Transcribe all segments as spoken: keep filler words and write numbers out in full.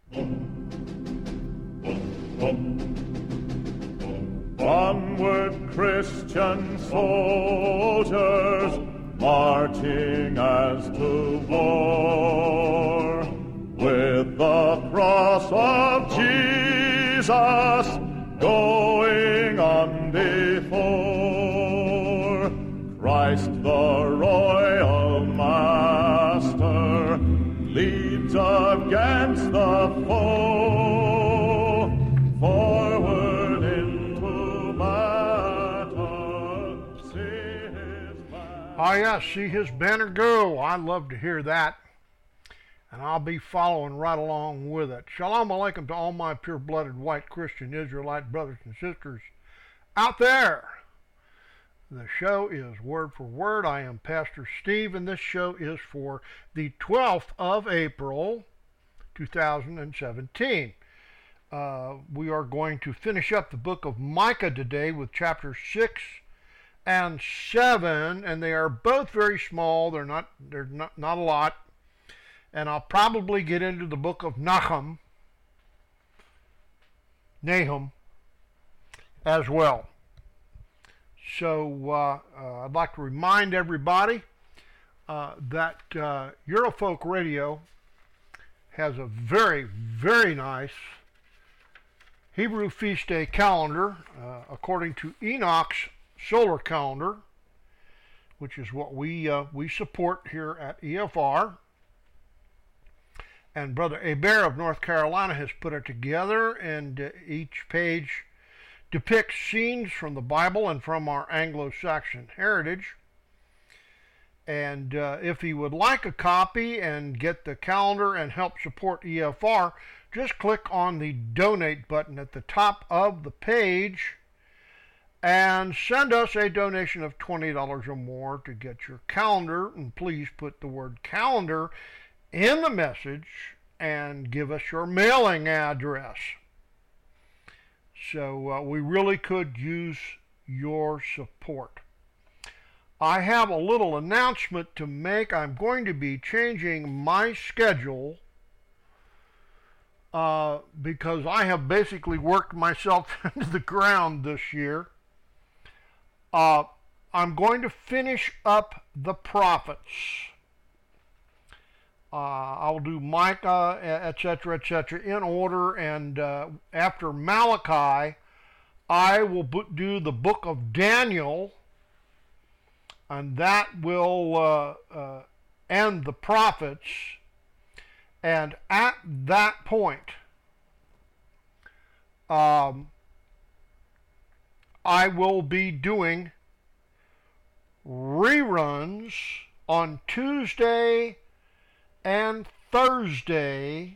Onward, Christian soldiers, marching as to war, with the cross of Jesus going on before. Christ the royal master leads against the foe, forward into battle, see his banner. Ah, yes, see his banner go. I love to hear that, and I'll be following right along with it. Shalom Aleichem to all my pure-blooded white Christian Israelite brothers and sisters out there. The show is Word for Word. I am Pastor Steve, and this show is for the twelfth of April, two thousand seventeen. Uh, we are going to finish up the book of Micah today with chapters six and seven, and they are both very small. They're not, they're not, not a lot. And I'll probably get into the book of Nahum, Nahum, as well. So uh, uh, I'd like to remind everybody uh, that uh, Eurofolk Radio has a very, very nice Hebrew feast day calendar uh, according to Enoch's solar calendar, which is what we uh, we support here at E F R. And Brother Hebert of North Carolina has put it together, and uh, each page depicts scenes from the Bible and from our Anglo-Saxon heritage. And uh, if you would like a copy and get the calendar and help support E F R, just click on the donate button at the top of the page and send us a donation of twenty dollars or more to get your calendar. And please put the word calendar in the message and give us your mailing address. So uh, we really could use your support. I have a little announcement to make. I'm going to be changing my schedule uh, because I have basically worked myself into the ground this year. Uh, I'm going to finish up the prophets. Uh, I'll do Micah, et cetera, et cetera, in order, and uh, after Malachi, I will do the book of Daniel, and that will uh, uh, end the prophets. And at that point, um, I will be doing reruns on Tuesday and Thursday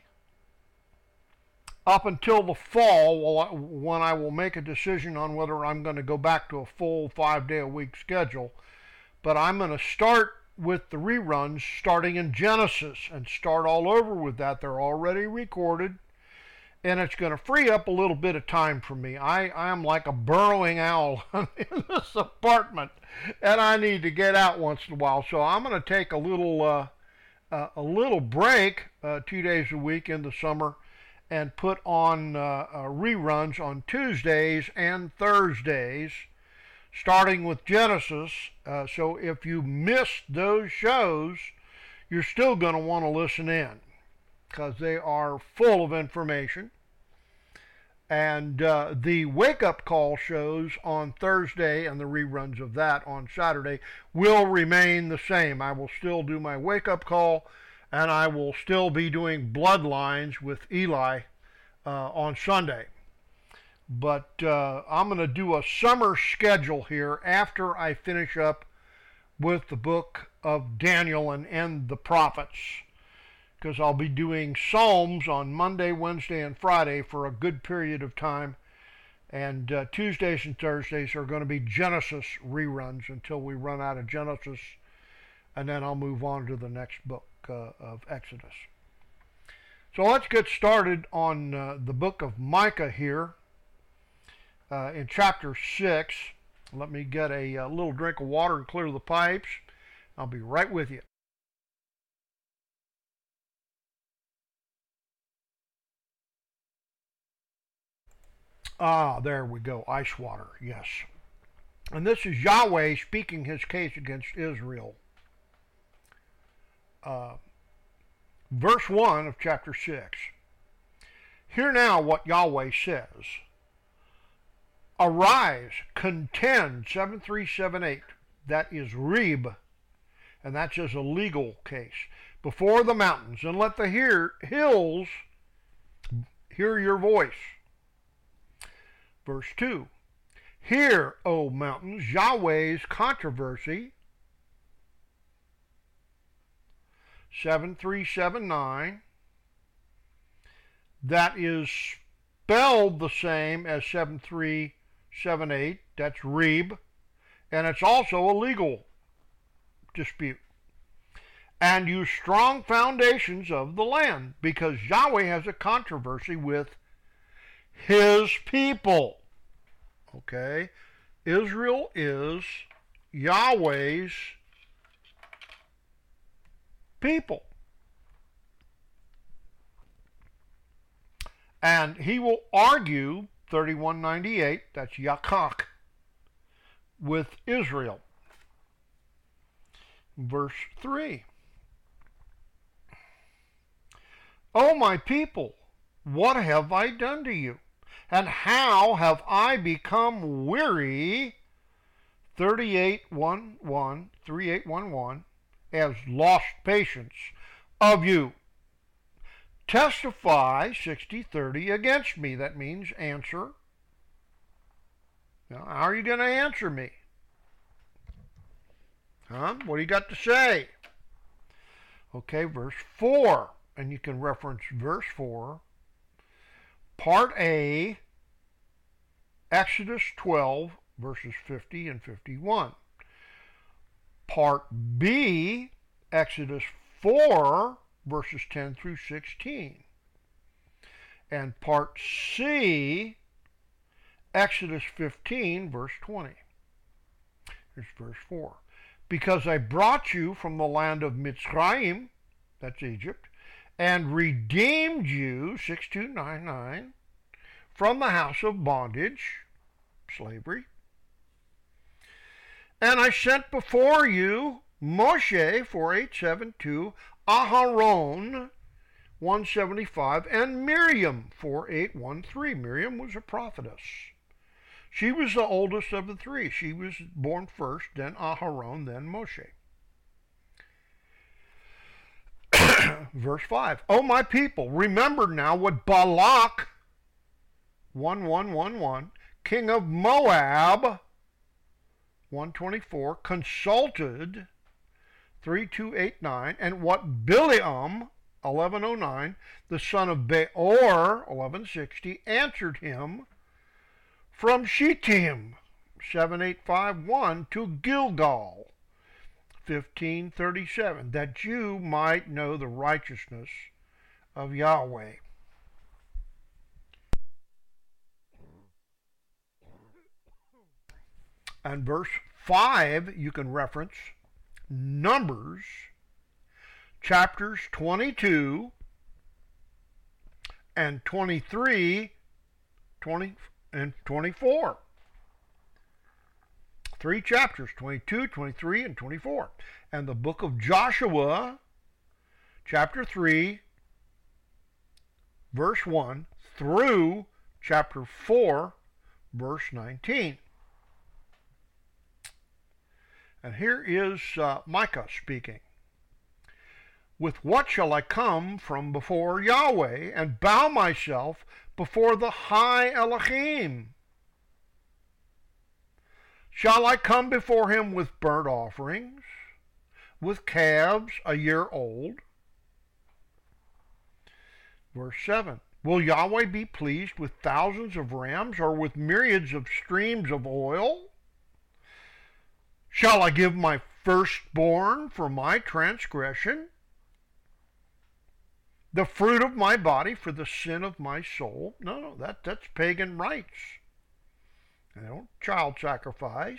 up until the fall, when I will make a decision on whether I'm going to go back to a full five-day-a-week schedule. But I'm going to start with the reruns starting in Genesis and start all over with that. They're already recorded, and it's going to free up a little bit of time for me. I, I am like a burrowing owl in this apartment, and I need to get out once in a while. So I'm going to take a little... Uh, Uh, a little break, uh, two days a week in the summer, and put on uh, uh, reruns on Tuesdays and Thursdays, starting with Genesis. Uh, so if you missed those shows, you're still going to want to listen in, because they are full of information. And uh, the wake-up call shows on Thursday and the reruns of that on Saturday will remain the same. I will still do my wake-up call, and I will still be doing Bloodlines with Eli uh, on Sunday. But uh, I'm going to do a summer schedule here after I finish up with the book of Daniel and end the prophets, because I'll be doing Psalms on Monday, Wednesday, and Friday for a good period of time. And uh, Tuesdays and Thursdays are going to be Genesis reruns until we run out of Genesis, and then I'll move on to the next book uh, of Exodus. So let's get started on uh, the book of Micah here uh, in chapter six. Let me get a, a little drink of water and clear the pipes. I'll be right with you. Ah, there we go. Ice water, yes. And this is Yahweh speaking his case against Israel. Uh, verse one of chapter six. Hear now what Yahweh says. Arise, contend, seven three seven eight. That is Reb, and that's as a legal case. Before the mountains, and let the hear, hills hear your voice. Verse two. Hear, O mountains, Yahweh's controversy. seven three seven nine. That is spelled the same as seven three seven eight. That's Reb. And it's also a legal dispute. And you strong foundations of the land, because Yahweh has a controversy with his people. Okay? Israel is Yahweh's people. And he will argue, thirty-one ninety-eight, that's Yakak, with Israel. Verse three. O my people, what have I done to you? And how have I become weary? thirty-eight eleven, thirty-eight eleven, as lost patience of you. Testify, sixty thirty, against me. That means answer. Now, how are you going to answer me? Huh? What do you got to say? Okay, verse four. And you can reference verse four. Part A, Exodus twelve, verses fifty and fifty-one. Part B, Exodus four, verses ten through sixteen. And part C, Exodus fifteen, verse twenty. Here's verse four. Because I brought you from the land of Mitzrayim, that's Egypt, and redeemed you, six two nine nine, from the house of bondage, slavery. And I sent before you Moshe, four eight seven two, Aharon, one seventy-five, and Miriam, four eight one three. Miriam was a prophetess. She was the oldest of the three. She was born first, then Aharon, then Moshe. Verse five. O my people, remember now what Balak, one one one one, king of Moab, one twenty-four, consulted, three two eight nine, and what Bileam, eleven oh nine, the son of Beor, eleven sixty, answered him from Shittim, seven eight five one, to Gilgal, fifteen thirty-seven, that you might know the righteousness of Yahweh. And verse five, you can reference Numbers, chapters twenty-two and twenty-three, twenty and twenty-four. Three chapters, twenty-two, twenty-three, and twenty-four. And the book of Joshua, chapter three, verse one, through chapter four, verse nineteen. And here is uh, Micah speaking. With what shall I come from before Yahweh and bow myself before the high Elohim? Shall I come before him with burnt offerings, with calves a year old? Verse seven. Will Yahweh be pleased with thousands of rams or with myriads of streams of oil? Shall I give my firstborn for my transgression, the fruit of my body for the sin of my soul? No, no, that, that's pagan rites. They don't child sacrifice.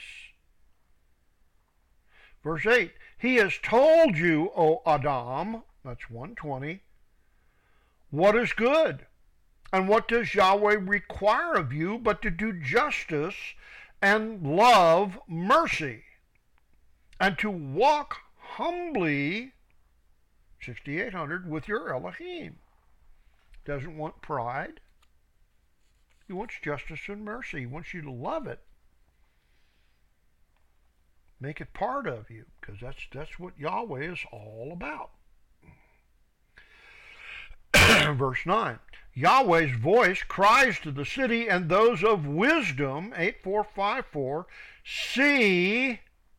Verse eight, he has told you, O Adam, that's one twenty, what is good. And what does Yahweh require of you but to do justice and love mercy and to walk humbly, sixty-eight hundred, with your Elohim? Doesn't want pride. He wants justice and mercy. He wants you to love it. Make it part of you, because that's that's what Yahweh is all about. Verse nine. Yahweh's voice cries to the city and those of wisdom, eight four five four, see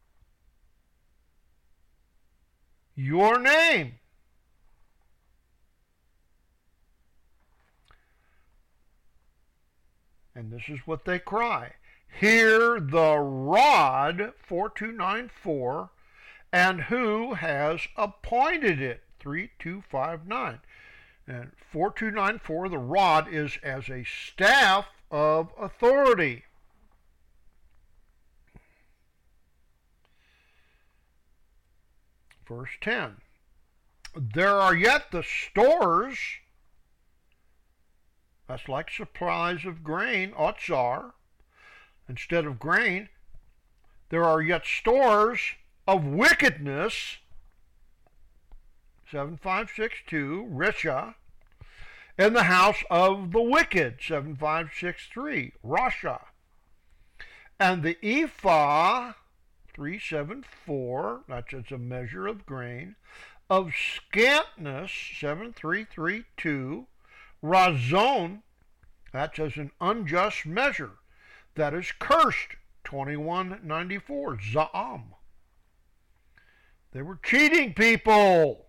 your name. And this is what they cry. Hear the rod, four two nine four, and who has appointed it, three two five nine. And four two nine four, the rod is as a staff of authority. Verse ten. There are yet the stores, that's like supplies of grain, otzar. Instead of grain, there are yet stores of wickedness, seven five six two, Risha, in the house of the wicked, seven five six three, Rasha. And the ephah, three seven four, that's as a measure of grain, of scantness, seven three three two, Razon, that's as an unjust measure, that is cursed, twenty-one ninety-four, Za'am. They were cheating people.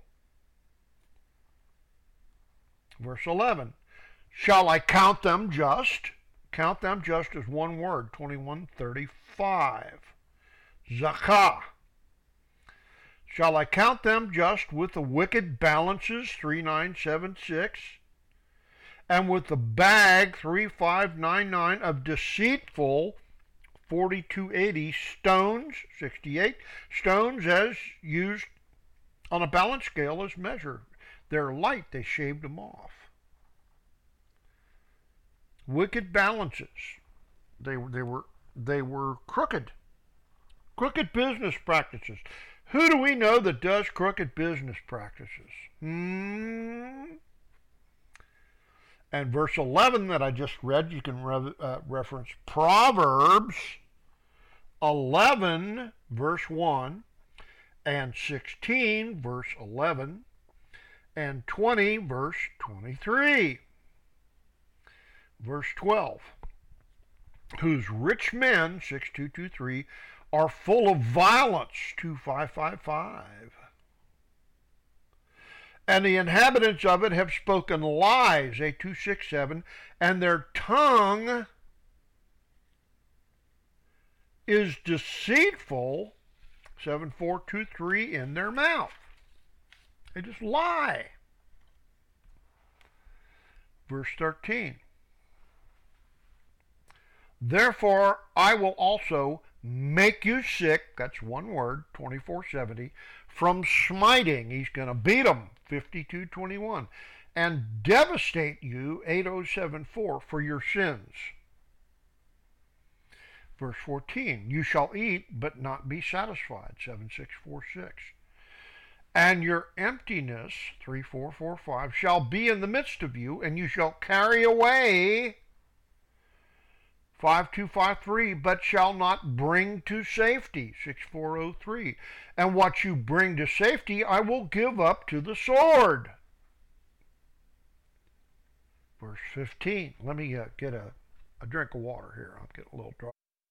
Verse eleven, shall I count them just? Count them just as one word, twenty-one thirty-five, Zakah. Shall I count them just with the wicked balances, three nine seven six, and with the bag, three five nine nine, of deceitful, forty-two eighty, stones, sixty-eight, stones as used on a balance scale as measured. They're light, they shaved them off. Wicked balances, they, they, were, they were crooked. Crooked business practices. Who do we know that does crooked business practices? Hmm... And verse eleven that I just read, you can re- uh, reference Proverbs eleven, verse one, and sixteen, verse eleven, and twenty, verse twenty-three. Verse twelve, whose rich men, six two two three, are full of violence, two five five five. And the inhabitants of it have spoken lies, eight two six seven, and their tongue is deceitful, seven four two three, in their mouth. They just lie. Verse thirteen. Therefore I will also make you sick, that's one word, twenty-four seventy, from smiting. He's going to beat them, fifty-two twenty-one, and devastate you, eight oh seven four, for your sins. Verse fourteen, you shall eat but not be satisfied, seven six four six. And your emptiness, three four four five, shall be in the midst of you, and you shall carry away, five two five three, but shall not bring to safety, six four oh three. And what you bring to safety I will give up to the sword. Verse fifteen. Let me uh, get a, a drink of water here. I'll get a little dry.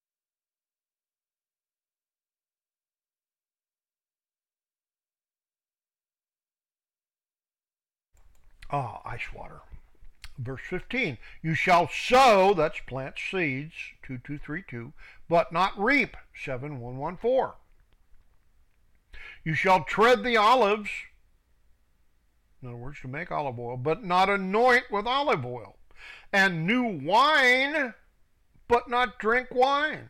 Ah, ice water. Verse fifteen, you shall sow, that's plant seeds, two two three two, but not reap, seven one one four. You shall tread the olives, in other words, to make olive oil, but not anoint with olive oil, and new wine, but not drink wine.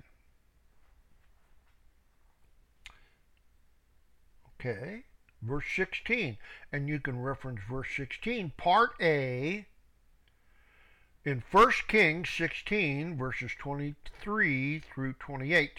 Okay, verse sixteen, and you can reference verse sixteen, part A, in First Kings sixteen, verses twenty-three through twenty-eight.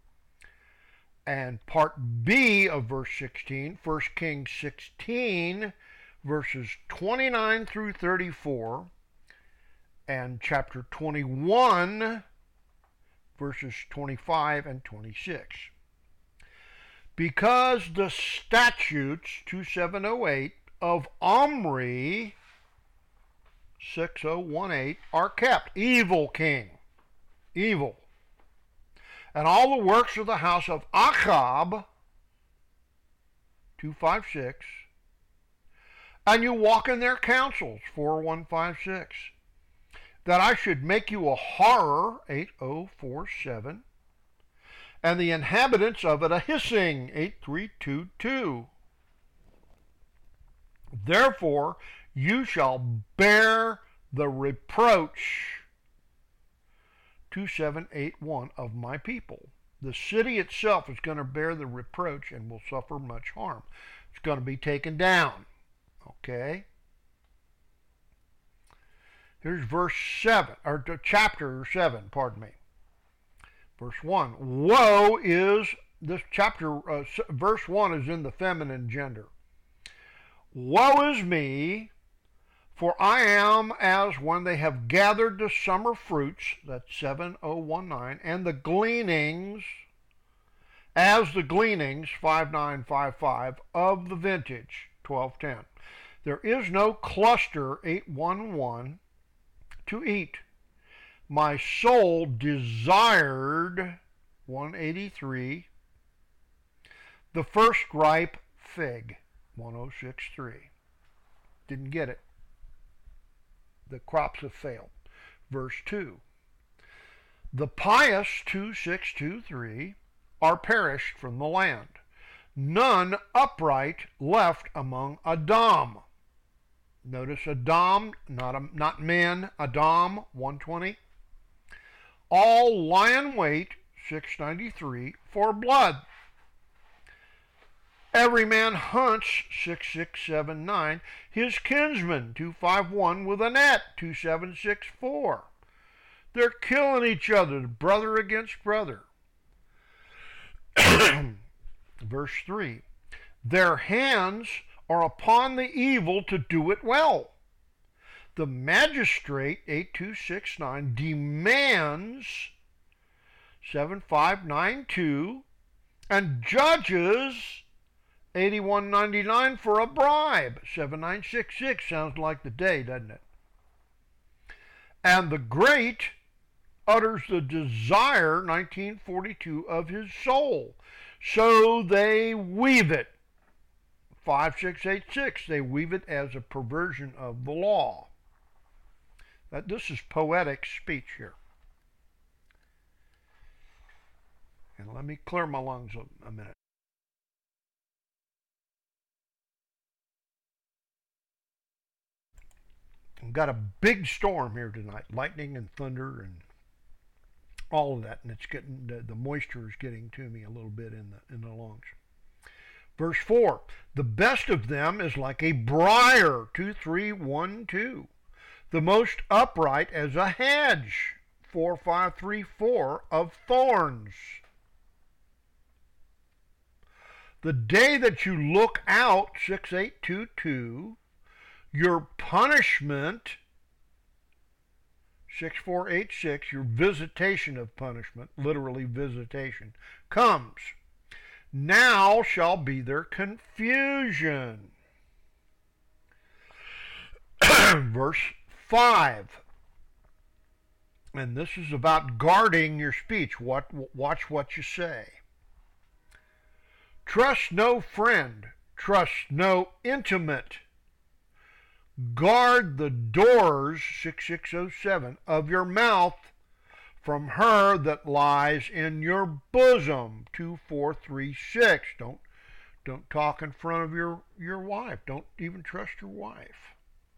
And part B of verse sixteen, First Kings sixteen, verses twenty-nine through thirty-four, and chapter twenty-one, verses twenty-five and twenty-six. Because the statutes twenty-seven oh eight of Omri six oh eighteen are kept. Evil king. Evil. And all the works of the house of Achab, two fifty-six, and you walk in their counsels, forty-one fifty-six, that I should make you a horror, eighty forty-seven, and the inhabitants of it a hissing, eighty-three twenty-two. Therefore you shall bear the reproach, twenty-seven eighty-one, of my people. The city itself is going to bear the reproach and will suffer much harm. It's going to be taken down. Okay? Here's verse seven, or chapter seven, pardon me. Verse one. Woe is, this chapter, uh, verse one is in the feminine gender. Woe is me, for I am as when they have gathered the summer fruits, that's seven oh nineteen, and the gleanings, as the gleanings, fifty-nine fifty-five, of the vintage, twelve ten. There is no cluster, eight eleven, to eat. My soul desired, one eighty-three, the first ripe fig, ten sixty-three. Didn't get it. The crops have failed. Verse two. The pious, twenty-six twenty-three, are perished from the land. None upright left among Adam. Notice Adam, not, a, not men, Adam, one twenty. All lie in wait, six ninety-three, for blood. Every man hunts, six six seven nine, his kinsman, two fifty-one, with a net, two seven six four. They're killing each other, brother against brother. Verse three. Their hands are upon the evil to do it well. The magistrate, eight two six nine, demands, seven five nine two, and judges, eighty-one ninety-nine, for a bribe. seven nine six six sounds like the day, doesn't it? And the great utters the desire, nineteen forty-two, of his soul. So they weave it. five six eight six, they weave it as a perversion of the law. That, this is poetic speech here. And let me clear my lungs a, a minute. We've got a big storm here tonight, lightning and thunder and all of that, and it's getting the, the moisture is getting to me a little bit in the in the lungs. Verse four, the best of them is like a briar, two three one two, the most upright as a hedge, four five three four, of thorns. The day that you look out, six eight two two, your punishment, six four eight six, your visitation of punishment, literally visitation, comes. Now shall be their confusion. Verse five. And this is about guarding your speech. What, watch what you say. Trust no friend. Trust no intimate. Guard the doors, six six oh seven, of your mouth from her that lies in your bosom, two four three six. Don't, don't talk in front of your, your wife. Don't even trust your wife.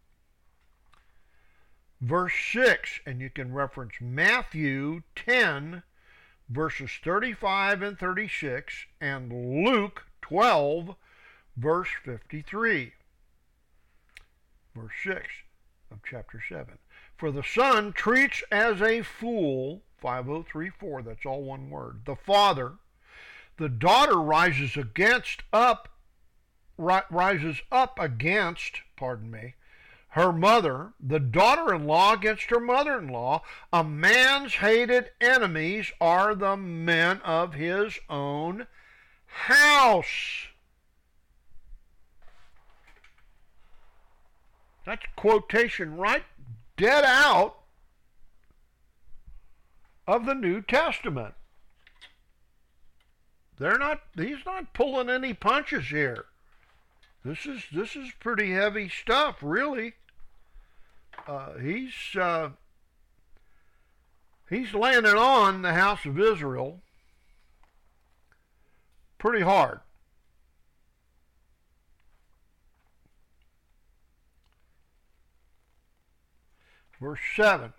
Verse six, and you can reference Matthew ten, verses thirty-five and thirty-six, and Luke twelve, verse fifty-three. Verse six, of chapter seven. For the son treats as a fool, five oh three four, that's all one word, the father. The daughter rises against up, ri- rises up against, pardon me, her mother, the daughter-in-law against her mother-in-law. A man's hated enemies are the men of his own house. That's quotation right dead out of the New Testament. They're not, he's not pulling any punches here. This is this is pretty heavy stuff, really. Uh, he's uh, he's laying it on the house of Israel pretty hard. Verse seven.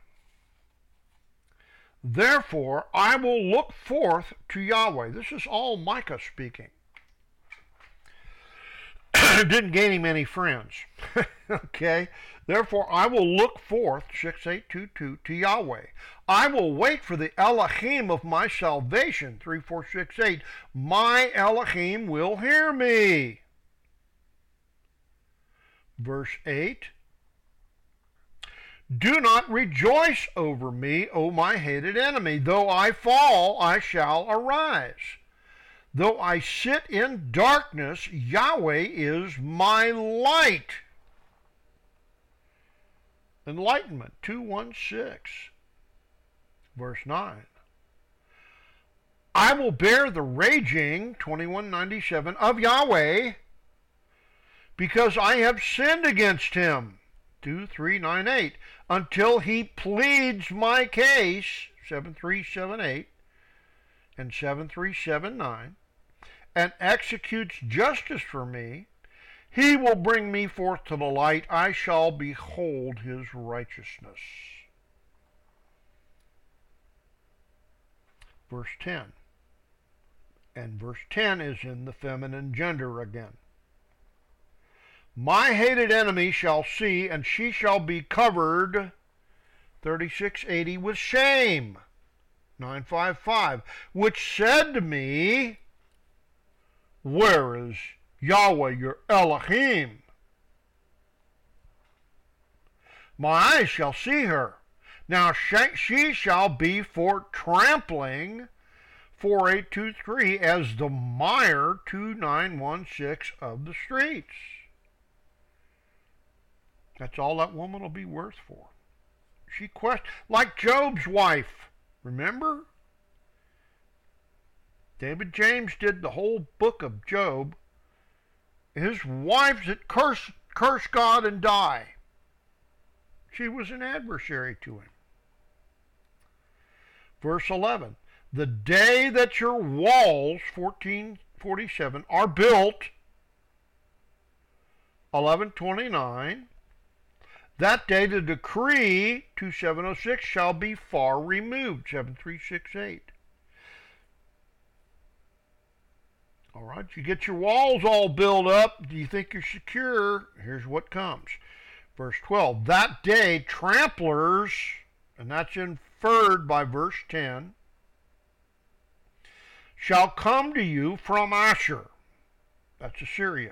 Therefore I will look forth to Yahweh. This is all Micah speaking. Didn't gain him any friends. Okay. Therefore I will look forth, six eight two two, to Yahweh. I will wait for the Elohim of my salvation, three four six eight. My Elohim will hear me. Verse eight. Do not rejoice over me, O my hated enemy. Though I fall, I shall arise. Though I sit in darkness, Yahweh is my light. Enlightenment, two one six, verse nine. I will bear the raging, twenty-one ninety-seven, of Yahweh, because I have sinned against him, two three nine eight, until he pleads my case, seven three seven eight and seven three seven nine, and executes justice for me. He will bring me forth to the light. I shall behold his righteousness. Verse ten. And verse ten is in the feminine gender again. My hated enemy shall see, and she shall be covered, thirty-six eighty, with shame, nine fifty-five, which said to me, where is Yahweh your Elohim? My eyes shall see her. Now she shall be for trampling, four eight two three, as the mire, two nine one six, of the streets. That's all that woman will be worth for. She questioned, like Job's wife, remember? David James did the whole book of Job. His wives that curse, curse God and die. She was an adversary to him. Verse eleven. The day that your walls, fourteen forty-seven, are built, eleven twenty-nine, that day the decree, twenty-seven oh six, shall be far removed, seven three six eight. All right, you get your walls all built up. Do you think you're secure? Here's what comes. Verse twelve, that day tramplers, and that's inferred by verse ten, shall come to you from Asher, that's Assyria,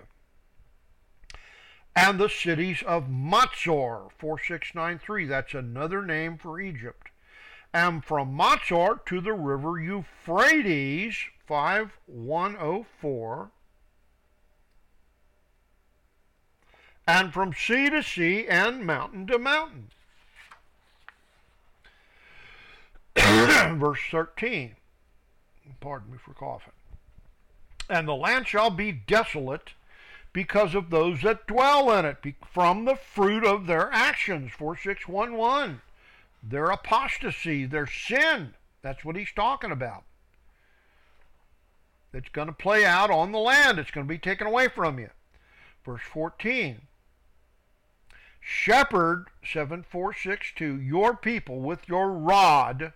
and the cities of Matzor, four six nine three, that's another name for Egypt, and from Matzor to the river Euphrates, five one oh four, and from sea to sea and mountain to mountain. Verse thirteen, pardon me for coughing. And the land shall be desolate because of those that dwell in it, from the fruit of their actions, four six one one, their apostasy, their sin. That's what he's talking about. It's going to play out on the land. It's going to be taken away from you. Verse fourteen. Shepherd, seven four six two, your people with your rod,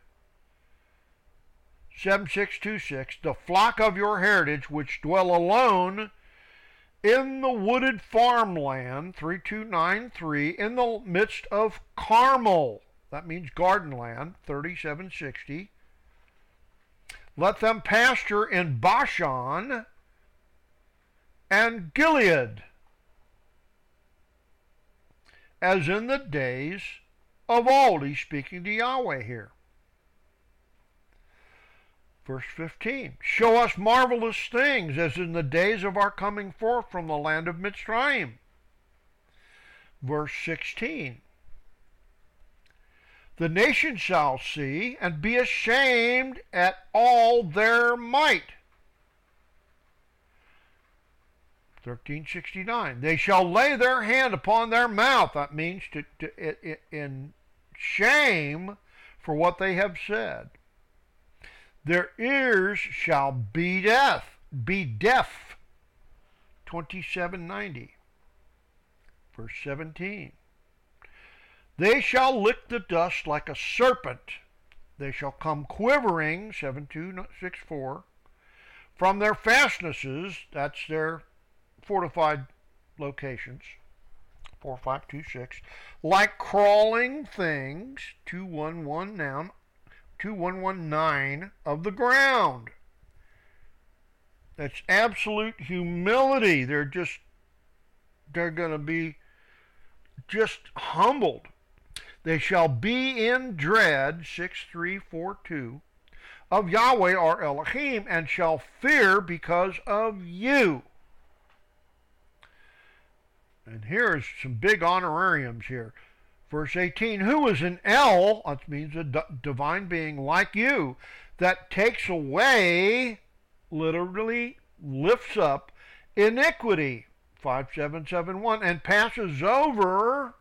seven six two six, the flock of your heritage which dwell alone in the wooded farmland, three two nine three, in the midst of Carmel, that means garden land, thirty-seven sixty. Let them pasture in Bashan and Gilead, as in the days of old. He's speaking to Yahweh here. Verse fifteen, show us marvelous things, as in the days of our coming forth from the land of Mitzrayim. Verse sixteen, the nations shall see and be ashamed at all their might. thirteen sixty-nine, they shall lay their hand upon their mouth. That means to, to in shame for what they have said. Their ears shall be deaf, be deaf. twenty-seven ninety, verse seventeen. They shall lick the dust like a serpent. They shall come quivering, seven two six four, from their fastnesses, that's their fortified locations, four five two six, like crawling things, two one one noun, two one one nine of the ground. That's absolute humility. They're just, they're going to be just humbled. They shall be in dread, six three four two, of Yahweh our Elohim, and shall fear because of you. And here's some big honorariums here. Verse eighteen, who is an El, that means a d- divine being like you, that takes away, literally lifts up, iniquity, five seven seven one, and passes over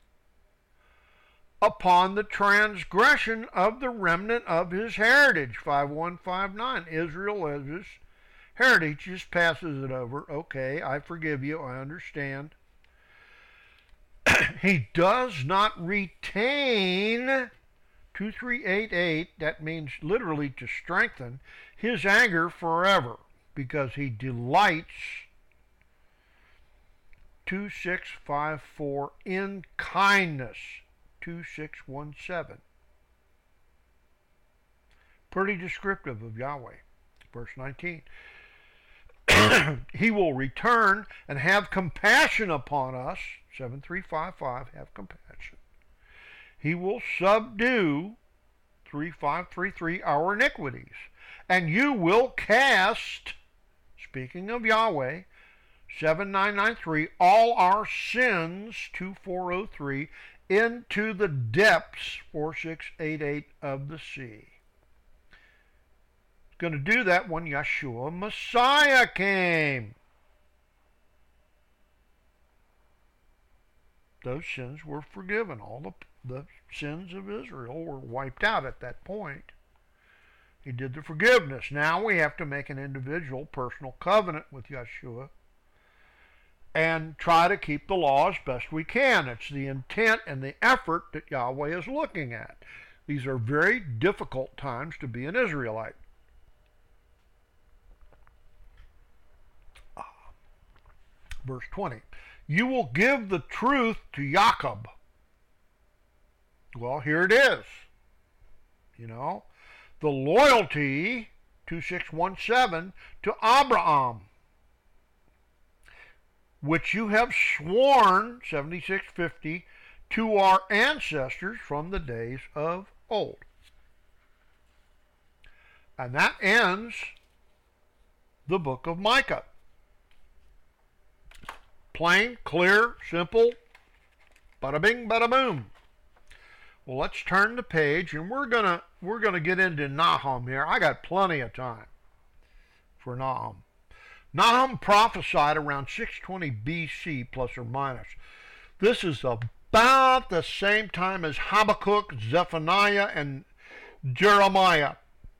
upon the transgression of the remnant of his heritage, five one five nine. Israel as his heritage, just passes it over. Okay, I forgive you, I understand. He does not retain, two three eight eight, that means literally to strengthen, his anger forever, because he delights, two six five four, in kindness, two six one seven. Pretty descriptive of Yahweh. Verse nineteen. He will return and have compassion upon us, seven three five five, have compassion. He will subdue, three five three three, our iniquities. And you will cast, speaking of Yahweh, seven nine nine three, all our sins, two four zero three, into the depths, four six eight eight, of the sea. Going to do that when Yeshua Messiah came. Those sins were forgiven. All the, the sins of Israel were wiped out at that point. He did the forgiveness. Now we have to make an individual personal covenant with Yeshua and try to keep the law as best we can. It's the intent and the effort that Yahweh is looking at. These are very difficult times to be an Israelite. Verse twenty, you will give the truth to Jacob. Well, here it is. You know, the loyalty, two six one seven, to Abraham, which you have sworn, seventy-six fifty, to our ancestors from the days of old. And that ends the book of Micah. Plain, clear, simple, bada bing, bada boom. Well, let's turn the page, and we're gonna we're gonna get into Nahum here. I got plenty of time for Nahum. Nahum prophesied around six twenty B C, plus or minus. This is about the same time as Habakkuk, Zephaniah, and Jeremiah.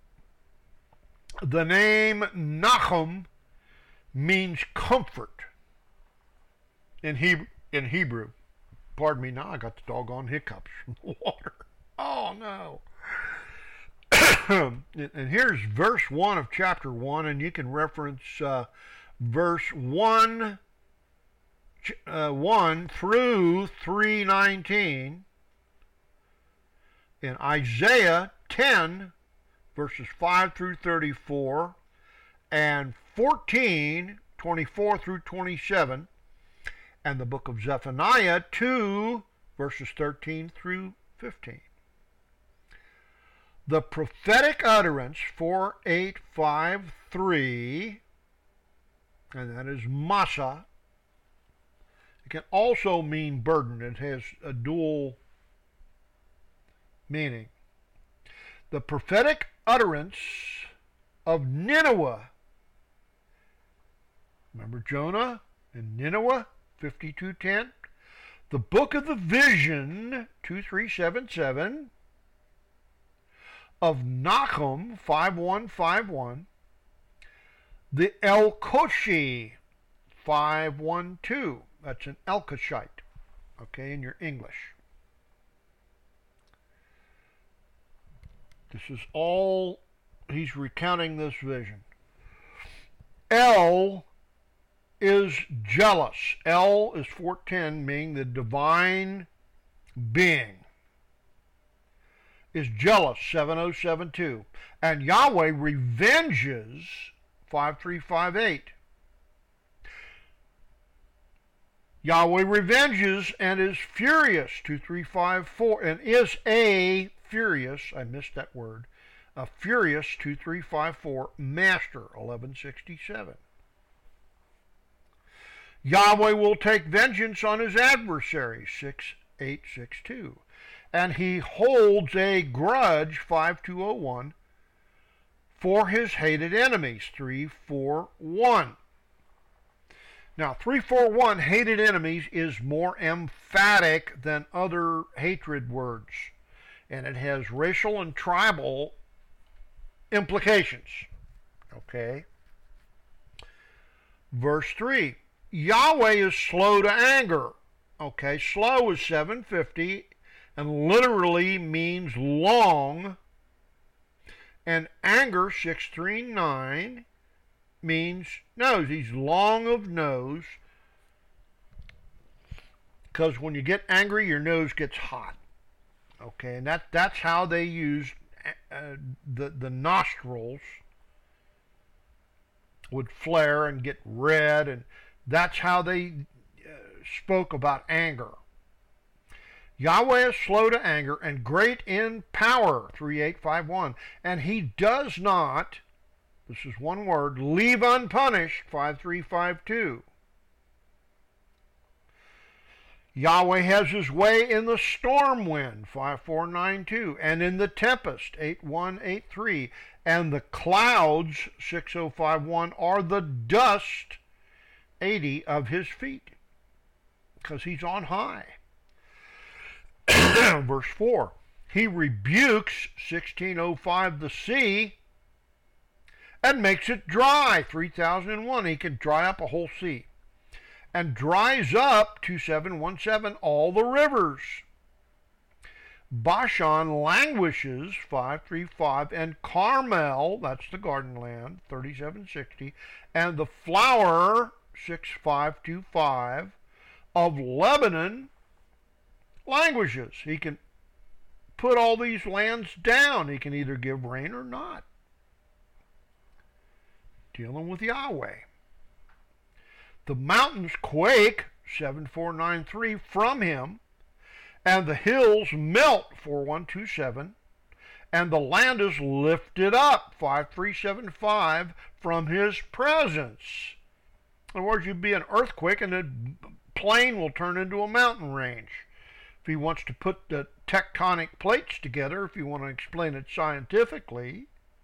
The name Nahum means comfort in Hebrew. In Hebrew. Pardon me, now I got the doggone hiccups from the water. Oh no. And here's verse one of chapter one, and you can reference uh, verse one uh, one through three nineteen, in Isaiah ten, verses five through thirty-four, and fourteen, twenty-four through twenty-seven, and the book of Zephaniah two, verses thirteen through fifteen. The prophetic utterance four eight five three, and that is masa. It can also mean burden. It has a dual meaning. The prophetic utterance of Nineveh. Remember Jonah and Nineveh, fifty-two ten? The book of the vision, two three seven seven, of Nahum, five one five one, the Elkoshi, five one two. That's an Elkoshite, okay, in your English. This is all, he's recounting this vision. El is jealous. El is four ten, meaning the divine being is jealous, seven oh seven two. And Yahweh revenges, five three five eight. Yahweh revenges and is furious, two three five four, and is a furious, I missed that word, a furious, two three five four, master, eleven sixty-seven. Yahweh will take vengeance on his adversaries, six eight six two. And he holds a grudge, five two oh one, for his hated enemies, three four one. Now, three four one, hated enemies, is more emphatic than other hatred words, and it has racial and tribal implications. Okay? Verse three, Yahweh is slow to anger. Okay, slow is seven fifty, and literally means long, and anger, six three nine, means nose. He's long of nose, because when you get angry, your nose gets hot. Okay, and that, that's how they used uh, the, the nostrils would flare and get red, and that's how they uh, spoke about anger. Yahweh is slow to anger and great in power, three eight five one, and he does not, this is one word, leave unpunished, five three five two. Yahweh has his way in the storm wind, five four nine two, and in the tempest, eight one eight three, and the clouds, six oh five one, are the dust, eighty, of his feet, because he's on high. Verse four, he rebukes, sixteen oh five, the sea, and makes it dry, three thousand one. He can dry up a whole sea. And dries up, two seven one seven, all the rivers. Bashan languishes, five three five, and Carmel, that's the garden land, thirty-seven sixty, and the flower, six five two five, of Lebanon languishes. He can put all these lands down. He can either give rain or not. Dealing with Yahweh. The mountains quake, seven four nine three, from him, and the hills melt, four one two seven, and the land is lifted up, five three seven five, from his presence. In other words, you'd be an earthquake and the plain will turn into a mountain range. If he wants to put the tectonic plates together, if you want to explain it scientifically,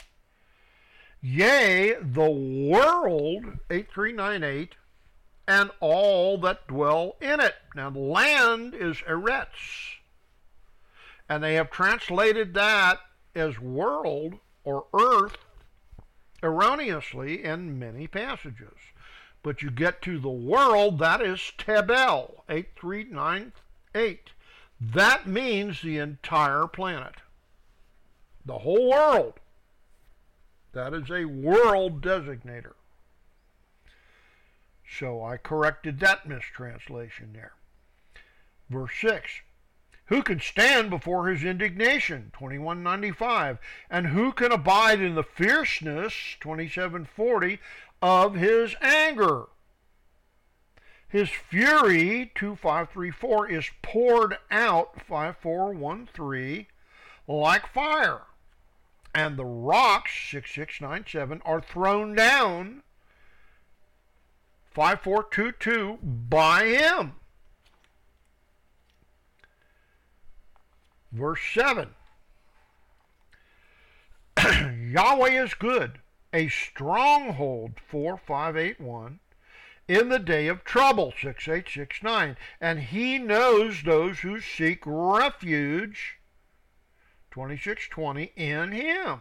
yea, the world, eight three nine eight, and all that dwell in it. Now, the land is Eretz, and they have translated that as world or earth erroneously in many passages. But you get to the world, that is Tebel, eight three nine eight. That means the entire planet, the whole world. That is a world designator. So I corrected that mistranslation there. Verse six. Who can stand before his indignation? twenty-one ninety-five. And who can abide in the fierceness? twenty-seven forty. Of his anger? His fury, twenty-five thirty-four, is poured out, fifty-four thirteen, like fire. And the rocks, sixty-six ninety-seven, are thrown down, fifty-four twenty-two, by him. Verse seven. Yahweh is good, a stronghold, forty-five eighty-one, in the day of trouble, sixty-eight sixty-nine, and he knows those who seek refuge, twenty-six twenty, in him,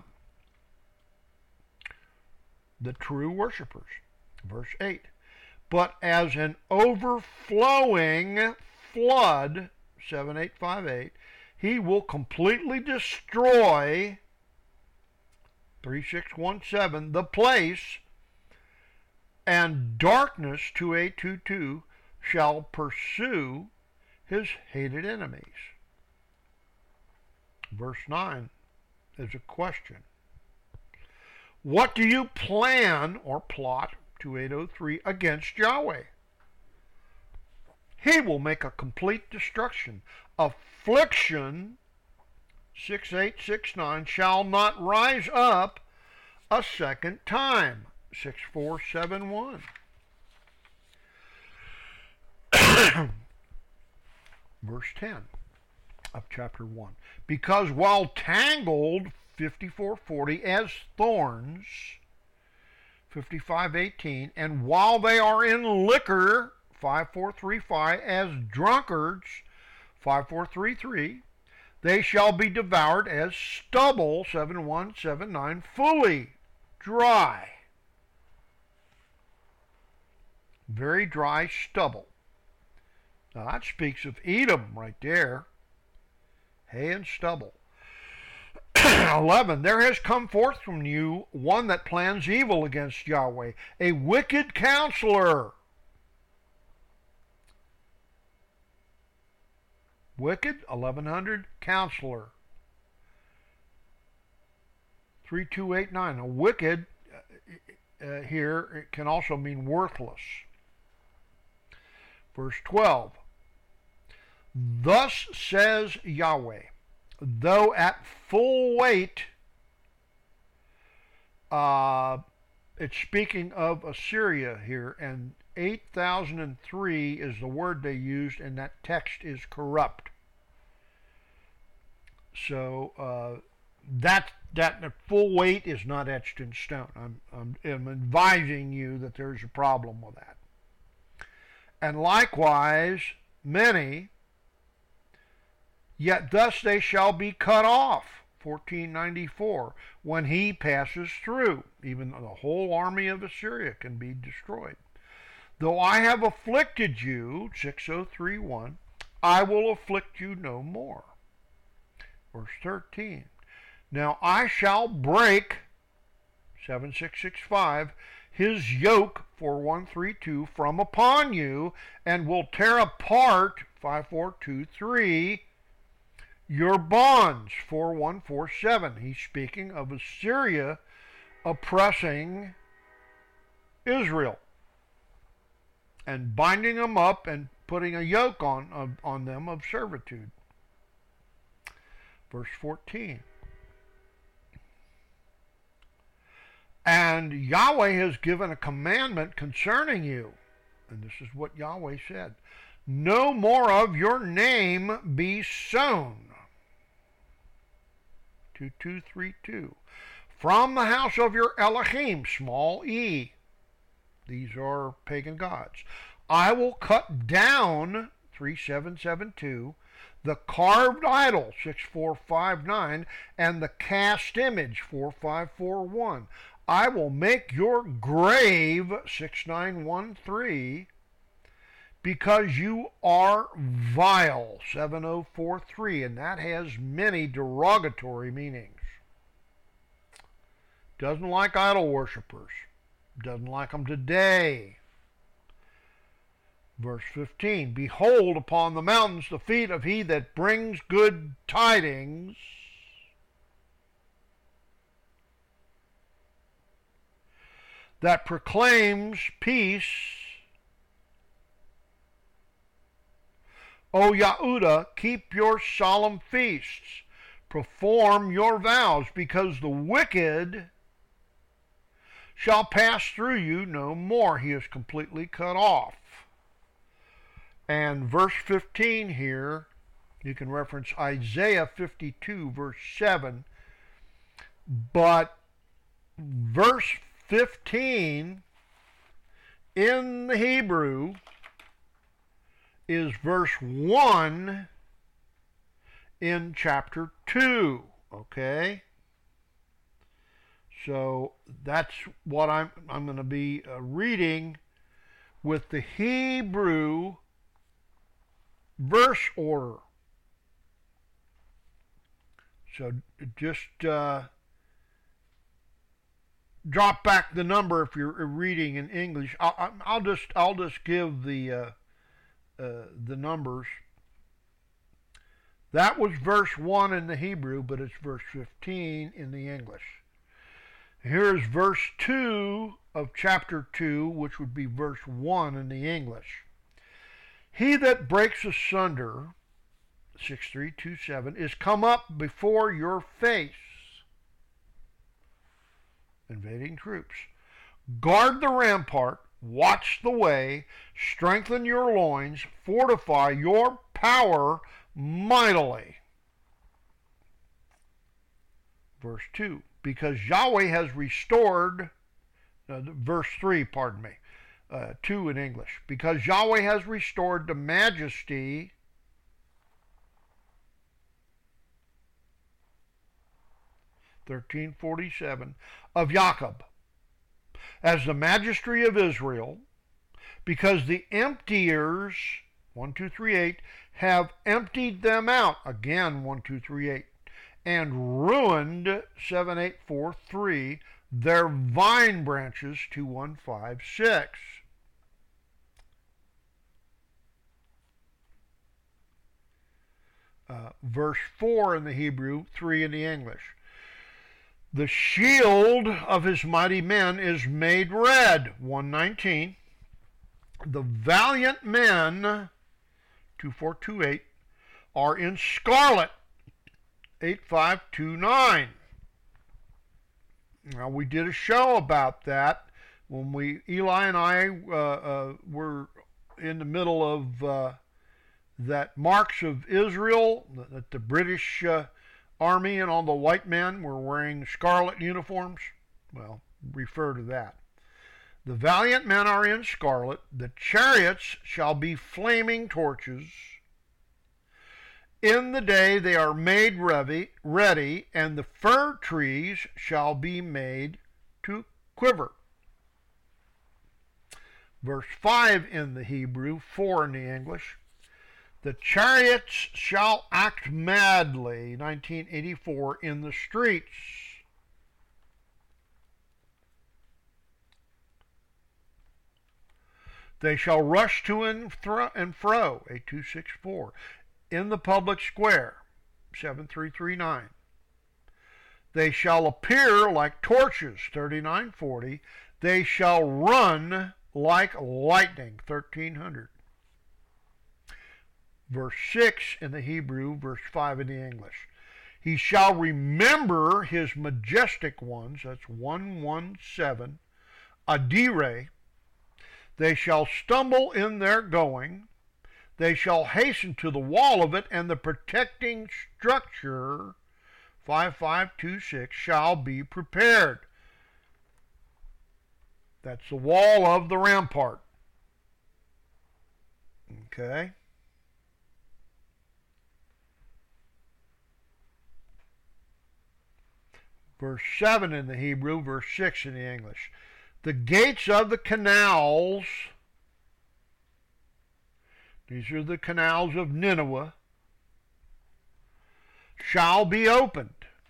the true worshipers. Verse eight. But as an overflowing flood, seventy-eight fifty-eight, he will completely destroy, thirty-six seventeen, the place, and darkness, twenty-eight twenty-two, shall pursue his hated enemies. Verse nine is a question. What do you plan or plot, twenty-eight oh three, against Yahweh? He will make a complete destruction. Affliction, sixty-eight sixty-nine, shall not rise up a second time, sixty-four seventy-one. Verse ten of chapter one. Because while tangled, fifty-four forty, as thorns, fifty-five eighteen, and while they are in liquor, fifty-four thirty-five, as drunkards, fifty-four thirty-three, they shall be devoured as stubble, seventy-one seventy-nine, fully dry. Very dry stubble. Now that speaks of Edom right there. Hay and stubble. eleven. There has come forth from you one that plans evil against Yahweh, a wicked counselor. Wicked, eleven hundred, counselor. thirty-two eighty-nine. A wicked uh, uh, here it can also mean worthless. Verse twelve. Thus says Yahweh, though at full weight, uh, it's speaking of Assyria here, and eight thousand three is the word they used, and that text is corrupt. So uh, that that full weight is not etched in stone. I'm, I'm, I'm advising you that there's a problem with that. And likewise, many, yet thus they shall be cut off, fourteen ninety-four, when he passes through. Even the whole army of Assyria can be destroyed. Though I have afflicted you, six oh three one, I will afflict you no more. Verse thirteen. Now I shall break, seventy-six sixty-five, his yoke, forty-one thirty-two, from upon you, and will tear apart, fifty-four twenty-three, your bonds, forty-one forty-seven. He's speaking of Assyria oppressing Israel and binding them up and putting a yoke on, of, on them of servitude. Verse fourteen. And Yahweh has given a commandment concerning you. And this is what Yahweh said. No more of your name be sown. twenty-two thirty-two. From the house of your Elohim, small e. These are pagan gods. I will cut down, thirty-seven seventy-two, the carved idol, sixty-four fifty-nine, and the cast image, forty-five forty-one. I will make your grave, sixty-nine thirteen, because you are vile, seventy forty-three, and that has many derogatory meanings. Doesn't like idol worshippers. Doesn't like them today. Verse fifteen, behold upon the mountains the feet of he that brings good tidings, that proclaims peace. O Yehuda, keep your solemn feasts, perform your vows, because the wicked shall pass through you no more. He is completely cut off. And verse fifteen here, you can reference Isaiah fifty-two, verse seven. But verse fifteen in the Hebrew is verse one in chapter two. Okay? So that's what I'm, I'm going to be uh, reading with the Hebrew verse order. So just uh, drop back the number if you're reading in English. I'll, I'll just I'll just give the uh, uh, the numbers. That was verse one in the Hebrew, but it's verse fifteen in the English. Here's verse two of chapter two, which would be verse one in the English. He that breaks asunder, six three two seven, is come up before your face. Invading troops. Guard the rampart, watch the way, strengthen your loins, fortify your power mightily. Verse two, because Yahweh has restored, uh, verse three, pardon me, uh, two in English, because Yahweh has restored the majesty thirteen forty-seven of Jacob as the majesty of Israel, because the emptiers, one two three eight, have emptied them out, again one two three eight, and ruined, seven eight four three, their vine branches, two one five six. Uh, verse four in the Hebrew, three in the English. The shield of his mighty men is made red, one nineteen. The valiant men, two four two eight, are in scarlet, eight five two nine. Now, we did a show about that when we, Eli and I uh, uh, were in the middle of uh, that march of Israel, that the British uh, Army and all the white men were wearing scarlet uniforms. Well, refer to that. The valiant men are in scarlet. The chariots shall be flaming torches. In the day they are made ready, and the fir trees shall be made to quiver. Verse five in the Hebrew, four in the English. The chariots shall act madly, nineteen eighty-four, in the streets. They shall rush to and fro, eight two six four, in the public square, seven three three nine. They shall appear like torches, thirty-nine forty. They shall run like lightning, thirteen hundred. Verse six in the Hebrew, verse five in the English. He shall remember his majestic ones, that's one one seven, adire. They shall stumble in their going. They shall hasten to the wall of it, and the protecting structure, five five two six, shall be prepared. That's the wall of the rampart. Okay? Verse seven in the Hebrew, verse six in the English. The gates of the canals, these are the canals of Nineveh, shall be opened.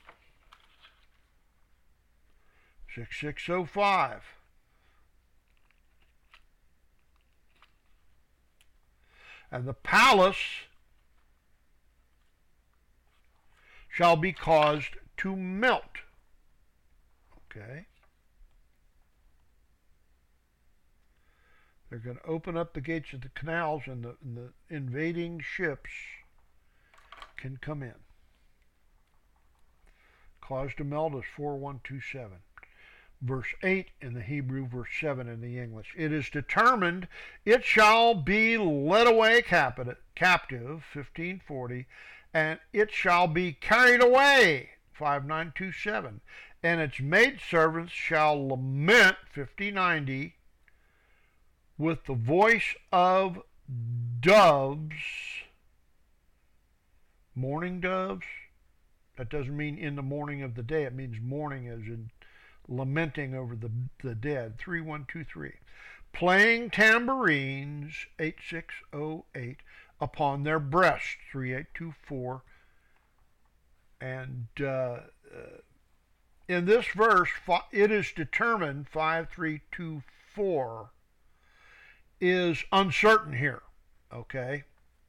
six six oh five. And the palace shall be caused to melt. Okay. They're going to open up the gates of the canals, and the, and the invading ships can come in. Caused to melt is four one two seven. Verse eight in the Hebrew, verse seven in the English. It is determined it shall be led away captive, fifteen forty, and it shall be carried away, five nine two seven, and its maidservants shall lament, fifty ninety, with the voice of doves, mourning doves. That doesn't mean in the morning of the day. It means mourning as in lamenting over the, the dead, three one two three. Playing tambourines, eight six oh eight, upon their breasts, three eight two four. And uh, uh, in this verse, it is determined, five three two four, is uncertain here, okay?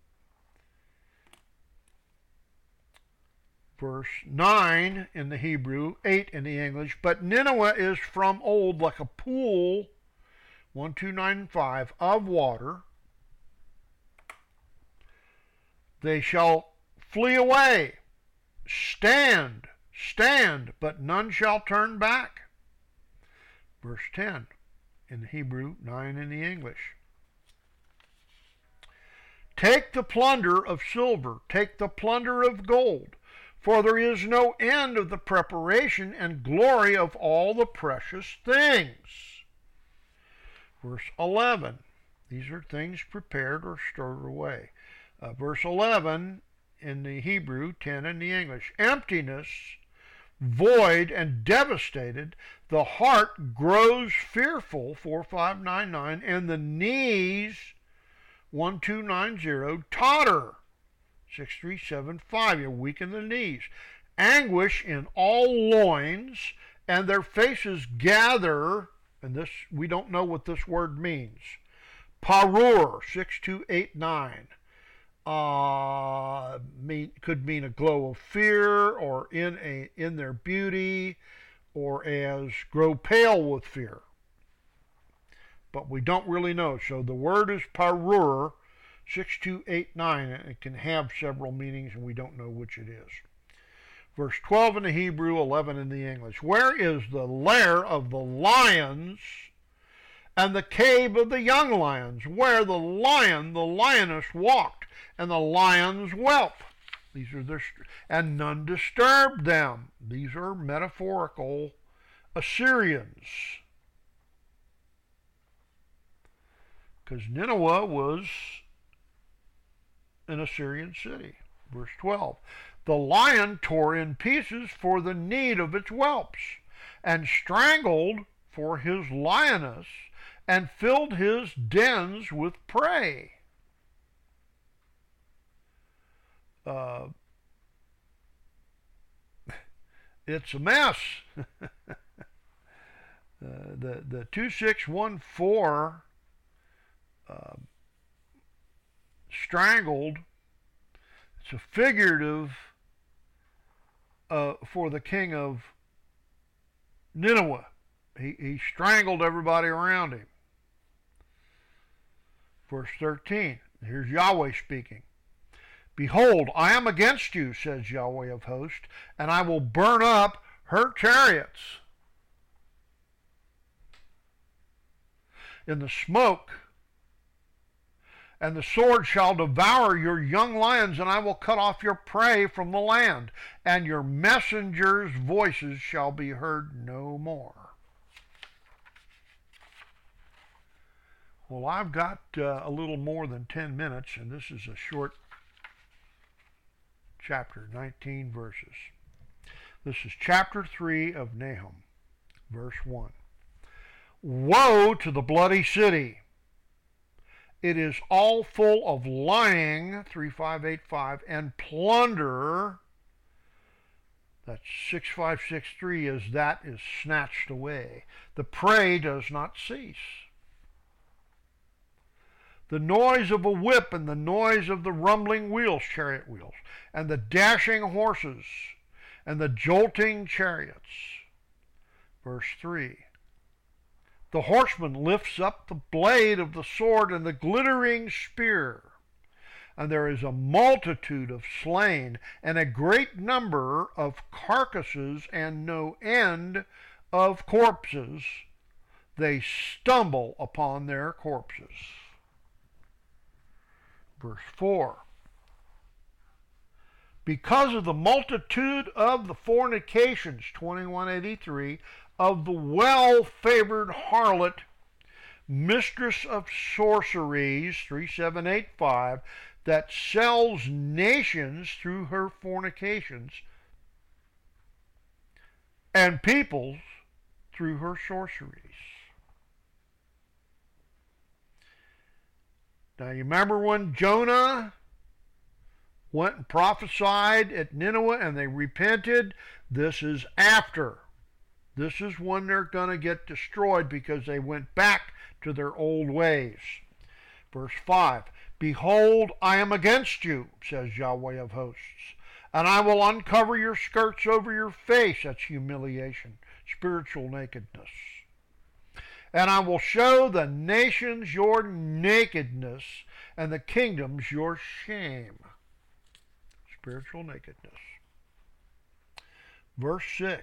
Verse nine in the Hebrew, eight in the English. But Nineveh is from old like a pool, one two nine five, of water. They shall flee away, stand, stand, but none shall turn back. Verse ten in the Hebrew, nine in the English. Take the plunder of silver, take the plunder of gold, for there is no end of the preparation and glory of all the precious things. Verse eleven, these are things prepared or stored away. Uh, verse eleven in the Hebrew, ten in the English. Emptiness, void, and devastated, the heart grows fearful, four five nine nine, and the knees, one two nine zero, totter, six three seven five, you weaken the knees. Anguish in all loins, and their faces gather, and this, we don't know what this word means. Parur, six two eight nine, uh, mean, could mean a glow of fear, or in a in their beauty, or as grow pale with fear. But we don't really know. So the word is parur, six two eight nine. It can have several meanings, and we don't know which it is. Verse twelve in the Hebrew, eleven in the English. Where is the lair of the lions and the cave of the young lions, where the lion, the lioness walked, and the lions whelp? These are their, and none disturbed them. These are metaphorical Assyrians, because Nineveh was an Assyrian city. Verse twelve. The lion tore in pieces for the need of its whelps, and strangled for his lioness, and filled his dens with prey. Uh, it's a mess. uh, the the two six one four uh, strangled. It's a figurative uh, for the king of Nineveh. He, he strangled everybody around him. Verse thirteen. Here's Yahweh speaking. Behold, I am against you, says Yahweh of hosts, and I will burn up her chariots. In the smoke, and the sword shall devour your young lions, and I will cut off your prey from the land, and your messengers' voices shall be heard no more. Well, I've got uh, a little more than ten minutes, and this is a short chapter, nineteen verses. This is chapter three of Nahum, verse one. Woe to the bloody city! It is all full of lying, three five eight five, and plunder, that's six five six three, as that is snatched away. The prey does not cease. the noise of a whip and the noise of the rumbling wheels, chariot wheels, and the dashing horses and the jolting chariots. Verse three. The horseman lifts up the blade of the sword and the glittering spear, and there is a multitude of slain and a great number of carcasses and no end of corpses. They stumble upon their corpses. Verse four. Because of the multitude of the fornications, twenty-one eighty-three, of the well-favored harlot, mistress of sorceries, thirty-seven eighty-five, that sells nations through her fornications, and peoples through her sorceries. Now you remember when Jonah went and prophesied at Nineveh and they repented? This is after. This is when they're going to get destroyed because they went back to their old ways. Verse five, behold, I am against you, says Yahweh of hosts, and I will uncover your skirts over your face. That's humiliation, spiritual nakedness. And I will show the nations your nakedness and the kingdoms your shame. Spiritual nakedness. Verse six.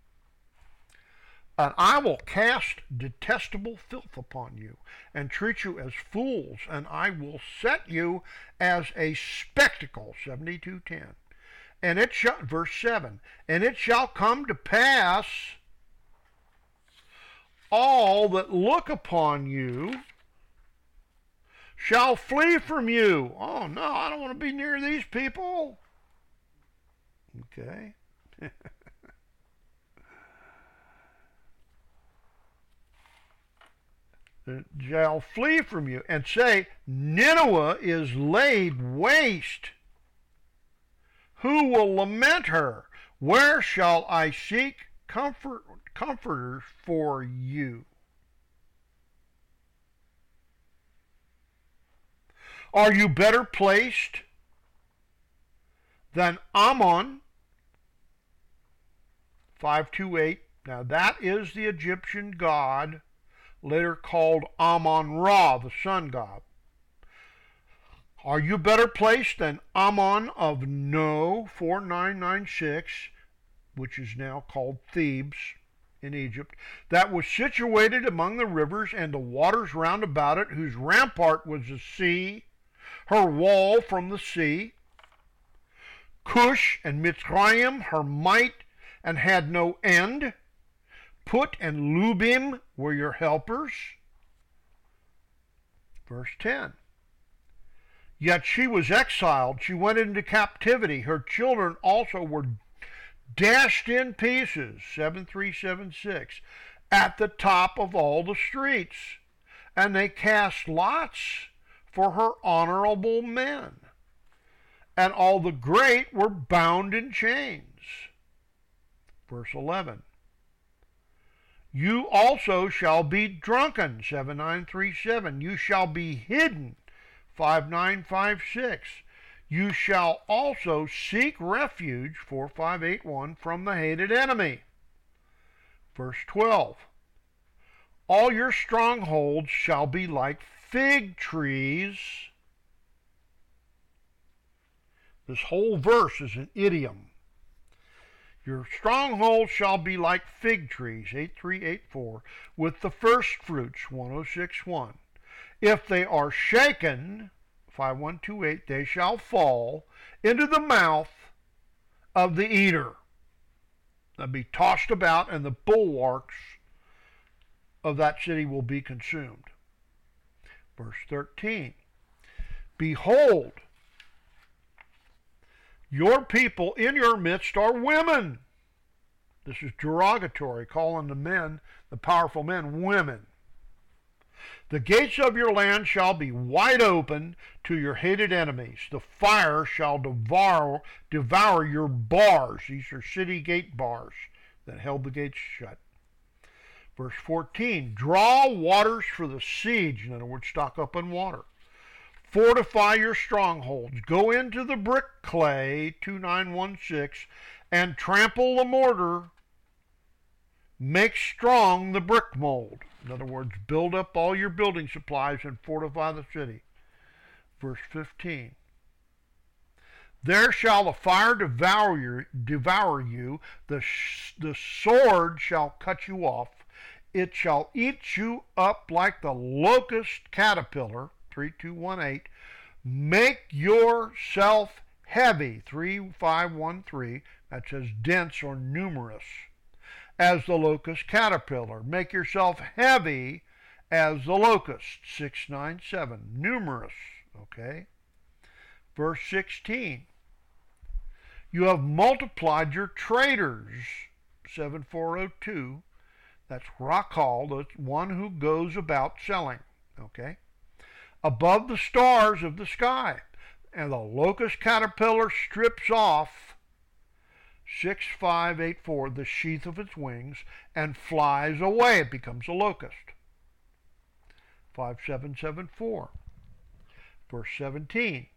And I will cast detestable filth upon you, and treat you as fools, and I will set you as a spectacle, seventy-two ten. And it shall, verse seven, and it shall come to pass, all that look upon you shall flee from you. Oh no, I don't want to be near these people. Okay. Shall flee from you, and say, Nineveh is laid waste. Who will lament her? Where shall I seek comfort, comforters for you? Are you better placed than Ammon? five twenty-eight. Now that is the Egyptian god, later called Ammon-Ra, the sun god. Are you better placed than Ammon of No, forty-nine ninety-six, which is now called Thebes in Egypt, that was situated among the rivers and the waters round about it, whose rampart was the sea, her wall from the sea? Cush and Mitzrayim, her might, and had no end. Put and Lubim were your helpers. Verse ten. Yet she was exiled, she went into captivity. Her children also were dashed in pieces, seventy-three seventy-six, at the top of all the streets. And they cast lots for her honorable men. And all the great were bound in chains. Verse eleven. You also shall be drunken, seventy-nine thirty-seven. You shall be hidden, fifty-nine fifty-six. You shall also seek refuge, forty-five eighty-one, from the hated enemy. Verse twelve. All your strongholds shall be like fig trees. This whole verse is an idiom. Your strongholds shall be like fig trees, eighty-three eighty-four, with the first fruits, ten sixty-one. If they are shaken, fifty-one twenty-eight, they shall fall into the mouth of the eater. They'll be tossed about, and the bulwarks of that city will be consumed. Verse thirteen. Behold, your people in your midst are women. This is derogatory, calling the men, the powerful men, women. The gates of your land shall be wide open to your hated enemies. The fire shall devour, devour your bars. These are city gate bars that held the gates shut. Verse fourteen, draw waters for the siege. In other words, stock up on water. Fortify your strongholds. Go into the brick clay, two nine one six, and trample the mortar. Make strong the brick mold. In other words, build up all your building supplies and fortify the city. Verse fifteen. There shall the fire devour you, devour you. The, sh- the sword shall cut you off. It shall eat you up like the locust caterpillar, three two one eight. Make yourself heavy, three five one three. That says dense or numerous. As the locust caterpillar. Make yourself heavy as the locust, six nine seven. Numerous, okay? Verse sixteen. You have multiplied your traders, seven four zero two. That's Rakal, the one who goes about selling, okay? Above the stars of the sky. And the locust caterpillar strips off, six five eight four, the sheath of its wings, and flies away. It becomes a locust. five seven seven four. Verse seventeen.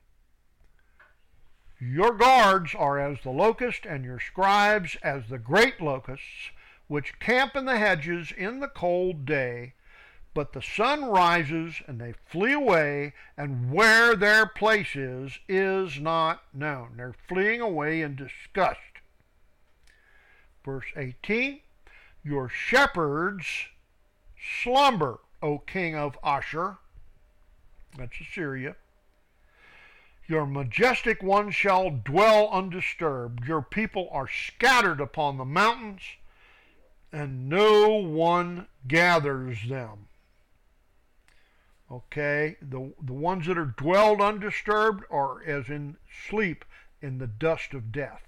Your guards are as the locust, and your scribes as the great locusts, which camp in the hedges in the cold day. But the sun rises, and they flee away, and where their place is, is not known. They're fleeing away in disgust. Verse eighteen, your shepherds slumber, O king of Ashur. That's Assyria. Your majestic ones shall dwell undisturbed. Your people are scattered upon the mountains, and no one gathers them. Okay, the, the ones that are dwelled undisturbed are as in sleep in the dust of death.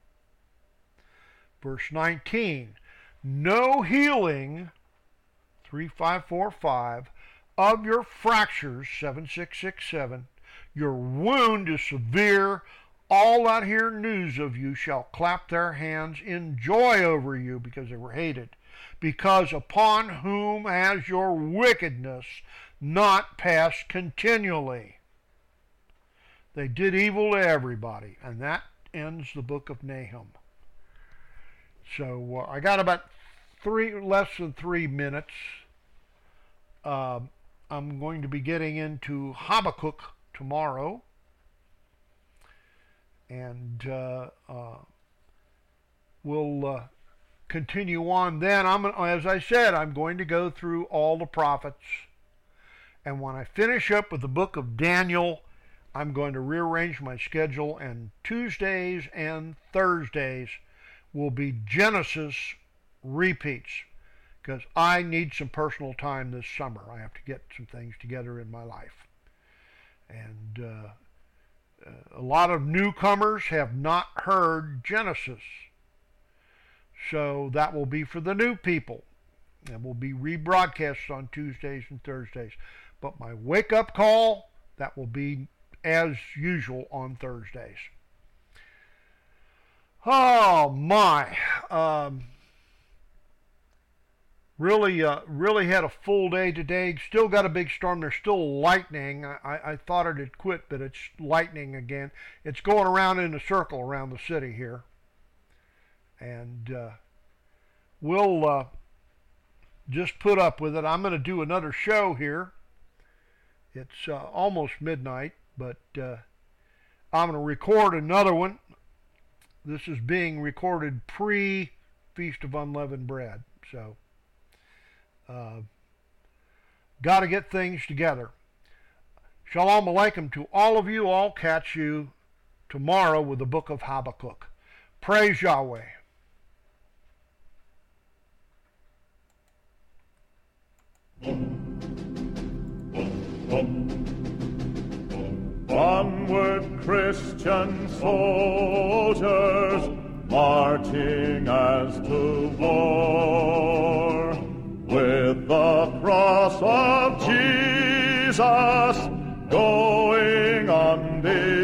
Verse nineteen, no healing, three five four five, of your fractures, seven six six seven, your wound is severe. All that hear news of you shall clap their hands in joy over you, because they were hated. Because upon whom has your wickedness not passed continually? They did evil to everybody. And that ends the book of Nahum. So uh, I got about three, less than three minutes. Uh, I'm going to be getting into Habakkuk tomorrow, and uh, uh, we'll uh, continue on then. I'm, as I said, I'm going to go through all the prophets, and when I finish up with the book of Daniel, I'm going to rearrange my schedule, and Tuesdays and Thursdays will be Genesis repeats, because I need some personal time this summer. I have to get some things together in my life. And uh, a lot of newcomers have not heard Genesis. So that will be for the new people. It will be rebroadcast on Tuesdays and Thursdays. But my wake-up call, that will be as usual on Thursdays. Oh my! Um, really, uh, really had a full day today. Still got a big storm. There's still lightning. I, I thought it had quit, but it's lightning again. It's going around in a circle around the city here. And uh, we'll uh, just put up with it. I'm going to do another show here. It's uh, almost midnight, but uh, I'm going to record another one. This is being recorded pre-Feast of Unleavened Bread. So, uh, got to get things together. Shalom Aleichem to all of you. I'll catch you tomorrow with the book of Habakkuk. Praise Yahweh. Onward, Christian soldiers, marching as to war, with the cross of Jesus going on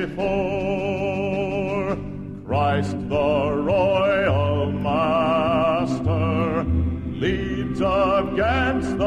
before. Christ the royal master leads against